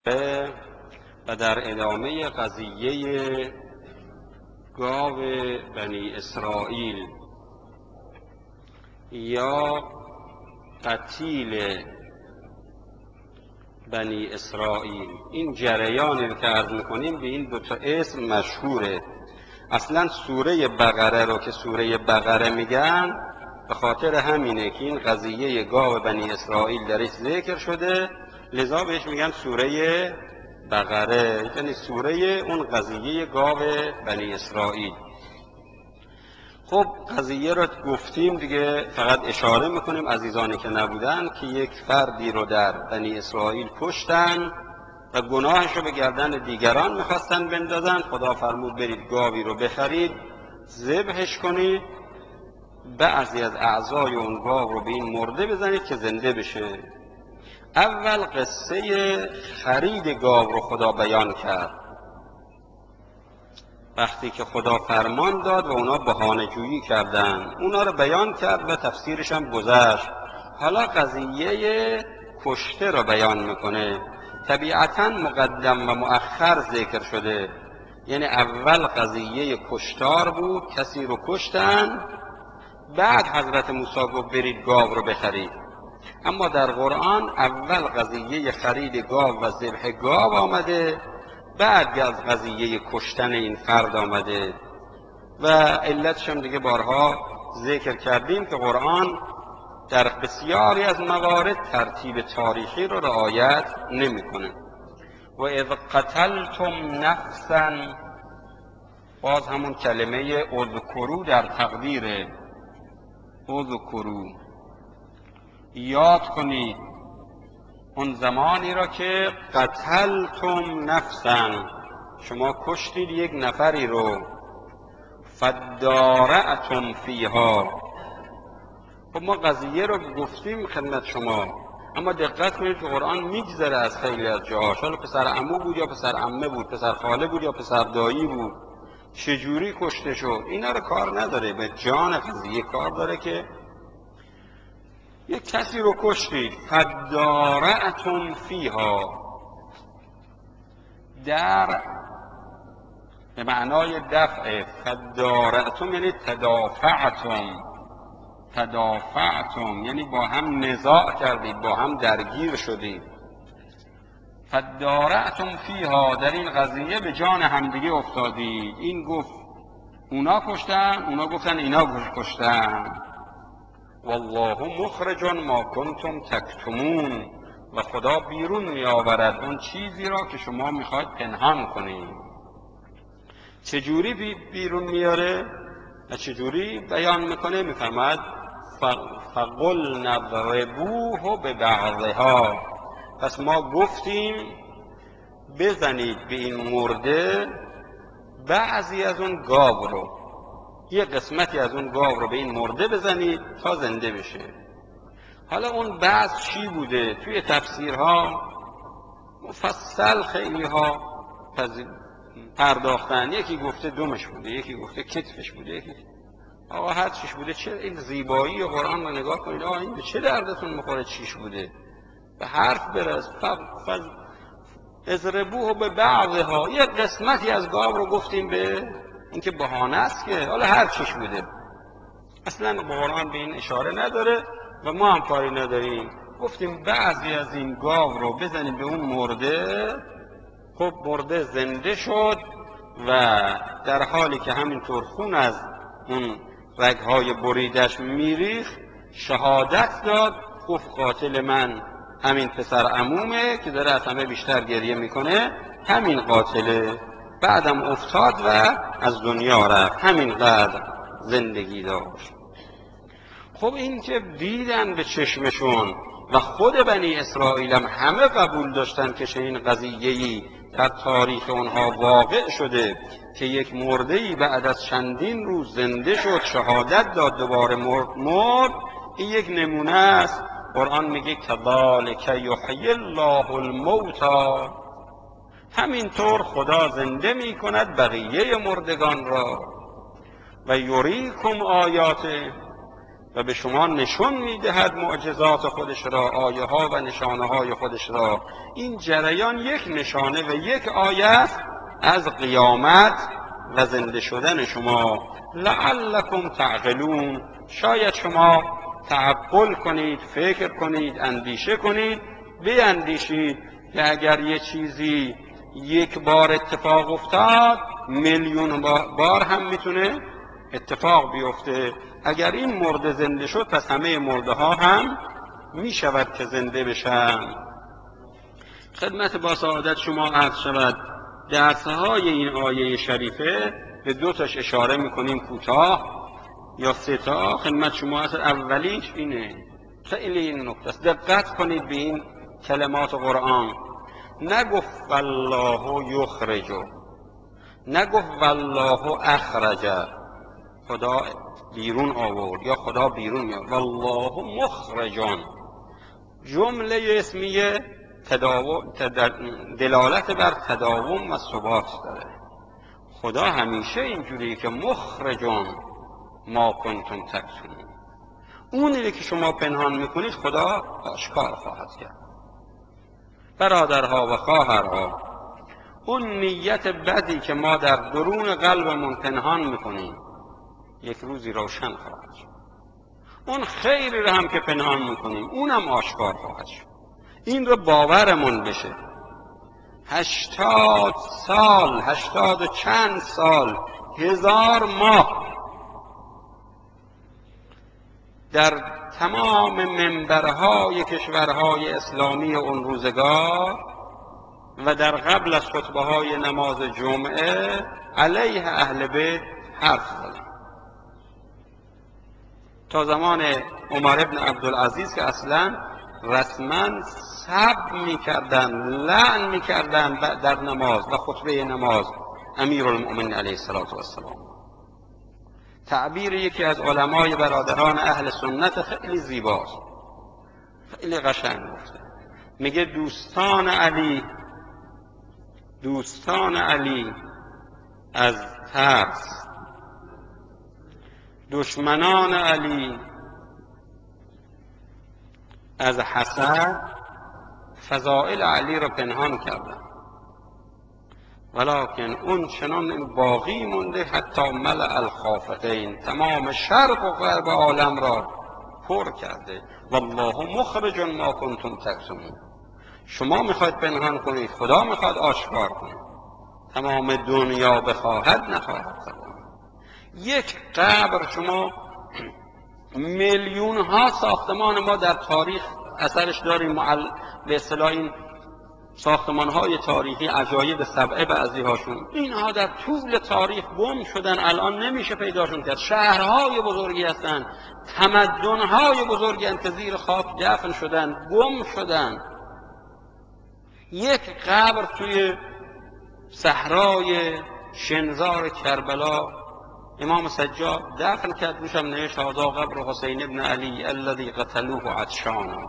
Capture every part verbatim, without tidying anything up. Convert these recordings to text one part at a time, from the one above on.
و در ادامه قضیه گاو بنی اسرائیل یا قتیل بنی اسرائیل، این جریانی رو که عرض میکنیم به این دوتا اسم مشهوره. اصلا سوره بقره رو که سوره بقره میگن به خاطر همینه که این قضیه گاو بنی اسرائیل درش ذکر شده، لذا بهش میگن سوره بقره، یعنی سوره اون قضیه گاو بنی اسرائیل. خب قضیه رو گفتیم دیگه، فقط اشاره میکنیم عزیزانی که نبودن که یک فردی رو در بنی اسرائیل کشتن و گناهش رو به گردن دیگران میخواستن بندازن. خدا فرمود برید گاوی رو بخرید، ذبحش کنید، بعضی از اعضای اون گاو رو به این مرده بزنید که زنده بشه. اول قصه خرید گاو رو خدا بیان کرد، وقتی که خدا فرمان داد و اونا بهانه جویی کردن، اونا رو بیان کرد و تفسیرش هم گذشت. حالا قضیه کشته رو بیان میکنه. طبیعتاً مقدم و مؤخر ذکر شده، یعنی اول قضیه کشتار بود، کسی رو کشتن، بعد حضرت موسی گفت برید گاو رو بخرید. اما در قرآن اول قضیه خرید گاو و ذبح گاو آمده، بعد از قضیه کشتن این فرد آمده و علتش هم دیگه بارها ذکر کردیم که قرآن در بسیاری از موارد ترتیب تاریخی رو رعایت نمیکنه. و اذ قتلتم نفسا، باز همون کلمه اذکروا در تقدیر، اذکروا یاد کنید اون زمانی را که قتلتم نفسا، شما کشتید یک نفری رو، فدارعتم فیها. خب ما قضیه رو گفتیم خدمت شما، اما دقت کنید که قرآن میگذره از خیلی از جاهاش. حالا پسر عمو بود یا پسر عمه بود، پسر خاله بود یا پسر دایی بود، چجوری کشته شد، اینا رو کار نداره، به جان قضیه کار داره که یک کسی رو کشتید. فدارعتم فیها، در به معنای دفع، فدارعتم یعنی تدافعتم، تدافعتم یعنی با هم نزاع کردید، با هم درگیر شدید. فدارعتم فیها، در این قضیه به جان همدیگه افتادید. این گفت اونا کشتن، اونا گفتن اینا کشتن. والله مخرج ما کنتم تکتمون، و خدا بیرون می آورد اون چیزی را که شما میخواید پنهان کنید. چجوری بیرون میاره و چجوری بیان میکنه؟ میفرماد فقل نضربوه به بعضها، پس ما گفتیم بزنید به این مرده بعضی از اون گاو رو، یه قسمتی از اون گاو رو به این مرده بزنید تا زنده بشه. حالا اون بعض چی بوده؟ توی تفسیرها مفصل خیلی ها پرداختن. یکی گفته دمش بوده، یکی گفته کتفش بوده، یکی آقا هر چیش بوده. چه این زیبایی قرآن رو نگاه کنید، آقا این به چه دردتون میخوره چیش بوده؟ به حرف برس. فض اضربوه به بعضها، یه قسمتی از گاو رو گفتیم به این که بهانه است که حالا هر چیش بوده. اصلا قرآن به این اشاره نداره و ما هم کاری نداریم. گفتیم بعضی از این گاو رو بزنیم به اون مرده. خب مرده زنده شد و در حالی که همینطور خون از اون رگهای بریدش میریخت شهادت داد، گفت قاتل من همین پسر عمومه که داره از همه بیشتر گریه میکنه، همین قاتله. بعدم افتاد و از دنیا رفت، همینقدر زندگی داشت. خب این که دیدن به چشمشون و خود بنی اسرائیل هم همه قبول داشتن که چنین قضیه‌ای در تاریخ اونها واقع شده که یک مرده‌ای بعد از چندین روز زنده شد، شهادت داد، دوباره مرد مرد این یک نمونه است. قرآن میگه کذالک یحیی الله الموتی، همینطور خدا زنده میکند بقیه مردگان را. و یریکم آیاته، و به شما نشون میدهد معجزات خودش را، آیه ها و نشانه های خودش را. این جریان یک نشانه و یک آیه است از قیامت و زنده شدن شما. لعلکم تعقلون، شاید شما تعقل کنید، فکر کنید، اندیشه کنید، بیندیشید که اگر یه چیزی یک بار اتفاق افتاد میلیون بار هم میتونه اتفاق بیفته. اگر این مرده زنده شد پس همه مرده ها هم میشود که زنده بشن. خدمت با سعادت شما عرض شود درسهای این آیه شریفه به دو تاش اشاره میکنیم کوتاه یا سه تا خدمت شما. اصلا اولیش اینه، خیلی این نکته است، دقت کنید به این کلمات قرآن. نگفت والله یخرجو، نگفت والله اخرج، خدا بیرون آورد یا خدا بیرون میاد. والله مخرجون، جمله اسمیه تداوم دلالت بر تداوم و ثبات داره. خدا همیشه اینجوریه که مخرجون ما کنتم تکتمون، اونی که شما پنهان میکنید خدا آشکار خواهد کرد. برادرها و خواهرها، اون نیت بدی که ما در درون قلبمون پنهان میکنیم یک روزی روشن خواهد شد. اون خیری رو هم که پنهان میکنیم اونم آشکار خواهد شد. این رو باورمون بشه. هشتاد سال، هشتاد و چند سال، هزار ماه در تمام منبرهای کشورهای اسلامی اون روزگار و در قبل از خطبه های نماز جمعه علیه اهل بیت حرف زدن، تا زمان عمر ابن عبدالعزیز که اصلا رسما سب میکردن، لعن میکردن در نماز و خطبه نماز امیرالمؤمنین علیه السلام. تعبیر یکی از علمای برادران اهل سنت خیلی زیباست، خیلی قشنگ گفته. میگه دوستان علی، دوستان علی از ترس، دشمنان علی از حسد فضائل علی را پنهان کردن، ولکن اون چنان باقی مونده حتی ملأ الخافتین، تمام شرق و غرب عالم را پر کرده. والله مخرج ما کنتم تکتمون، شما میخواید پنهان کنید، خدا میخواد آشکار کنید. تمام دنیا بخواهد نخواهد توان. یک قبر، شما میلیون ها ساختمان ما در تاریخ اثرش داریم، به اصطلاح این ساختمان های تاریخی عجایب سبعه بعضی هاشون، اینها در طول تاریخ گم شدن، الان نمیشه پیداشون کرد. شهرهای بزرگی هستن، تمدنهای بزرگی هستن که زیر خاک دفن شدن، گم شدن. یک قبر توی صحرای شنزار کربلا امام سجاد دفن کرد، روشم نوشت هذا قبر حسین ابن علی الذی قتلوه عطشانا.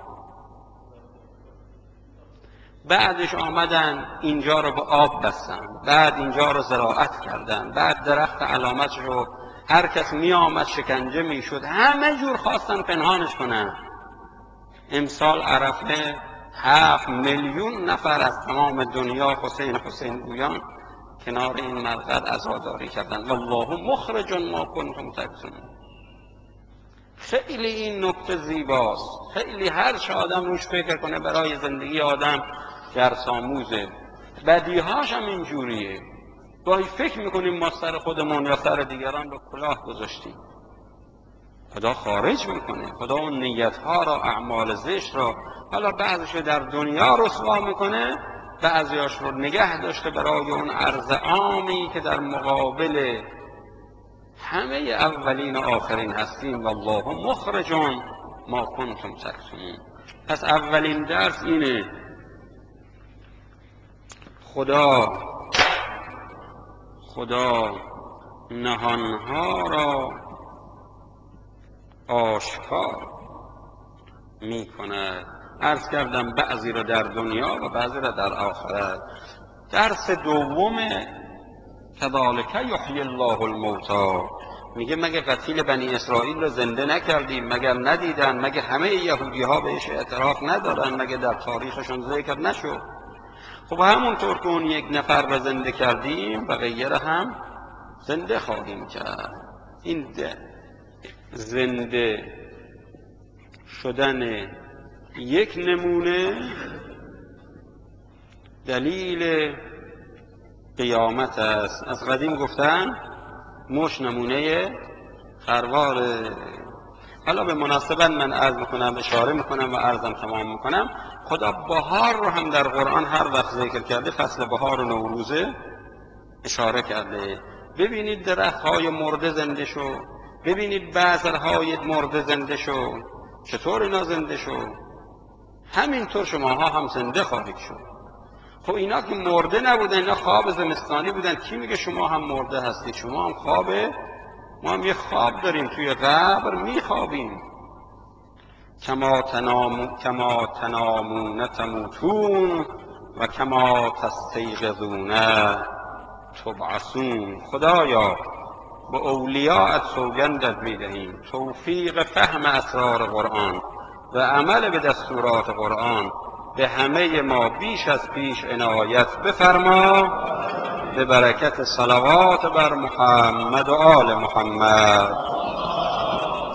بعدش آمدن اینجا رو به آب بستن، بعد اینجا رو زراعت کردن، بعد درخت علامتش رو هر کس می آمد شکنجه می شد، همه جور خواستن پنهانش کنن. امسال عرفه هفت میلیون نفر از تمام دنیا حسین حسین گویان کنار این مرقد عزاداری کردن. والله مخرج ما کنتم تکتمون. خیلی این نکته زیباست، خیلی هر چه آدم روش فکر کنه برای زندگی آدم درس آموزه. بدیهاش هم اینجوریه. گاهی فکر میکنیم ما سر خودمون یا سر دیگران رو کلاه گذاشتیم، خدا خارج میکنه. خدا اون نیتها را، اعمال زشت را، حالا بعضش در دنیا رسوا میکنه، بعضیاش رو نگه داشته برای اون عرض عامی که در مقابل همه اولین و آخرین هستیم. والله مخرج ما کنتم تکتمون. پس اولین درس اینه، خدا خدا نهانها را آشکار می کند. عرض کردم بعضی را در دنیا و بعضی را در آخرت. درس دوم کذالک یحیی الله الموتی، میگه مگه قتیل بنی اسرائیل رو زنده نکردیم؟ مگر ندیدن؟ مگه همه یهودی ها بهش اعتراف ندارن؟ مگه در تاریخشون ذکر نشد؟ خب همونطور که اون یک نفر رو زنده کردیم بقیه رو هم زنده خواهیم کرد. این زنده شدن یک نمونه دلیل قیامت است. از قدیم گفتن مش نمونه خرواره. حالا به مناسبت من عرض میکنم، اشاره میکنم و عرضم تمام میکنم. خدا بهار رو هم در قرآن هر وقت ذکر کرده فصل بهار و نوروزه اشاره کرده. ببینید درخت های مرده زنده شو، ببینید بذرهای مرده زنده شو. چطور اینا زنده شو؟ همینطور شماها هم زنده خواهید شد. خب اینا که مرده نبودن، اینا خواب زمستانی بودن. کی میگه شما هم مرده هستید؟ شما هم خوابه، ما هم یه خواب داریم، توی قبر میخوابیم. کما تنام کما تنامون تموتون و کما تستیقظون تبعثون. خدایا به اولیاءت سوگندت میدهیم توفیق فهم اسرار قرآن و عمل به دستورات قرآن به همه ما بیش از پیش عنایت بفرما، به برکت صلوات بر محمد و آل محمد.